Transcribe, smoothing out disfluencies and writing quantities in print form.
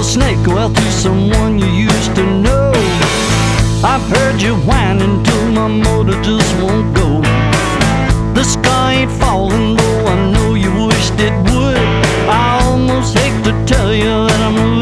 snake go out to someone you used to know. I've heard you whining till my motor just won't go. The sky ain't falling though I know you wished it would. I almost hate to tell you that I'm